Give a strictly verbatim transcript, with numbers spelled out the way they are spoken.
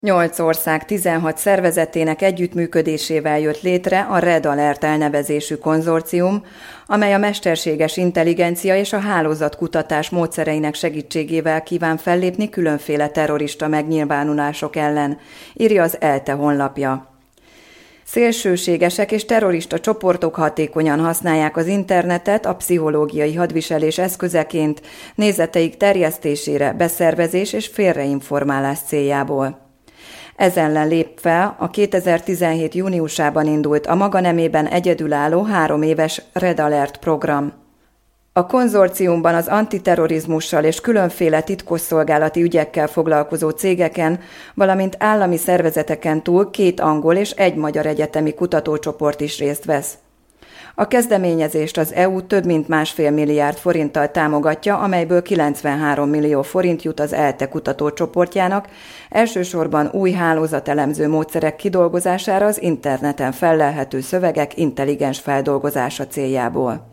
Nyolc ország tizenhat szervezetének együttműködésével jött létre a Red Alert elnevezésű konzorcium, amely a mesterséges intelligencia és a hálózatkutatás módszereinek segítségével kíván fellépni különféle terrorista megnyilvánulások ellen, írja az ELTE honlapja. Szélsőségesek és terrorista csoportok hatékonyan használják az internetet a pszichológiai hadviselés eszközeként, nézeteik terjesztésére, beszervezés és félreinformálás céljából. Ez ellen lép fel a kétezer-tizenhét júniusában indult a maga nemében egyedülálló három éves Red Alert program. A konzorciumban az antiterrorizmussal és különféle titkosszolgálati ügyekkel foglalkozó cégeken, valamint állami szervezeteken túl két angol és egy magyar egyetemi kutatócsoport is részt vesz. A kezdeményezést az é u több mint másfél milliárd forinttal támogatja, amelyből kilencvenhárom millió forint jut az ELTE kutatócsoportjának, elsősorban új hálózatelemző módszerek kidolgozására az interneten fellelhető szövegek intelligens feldolgozása céljából.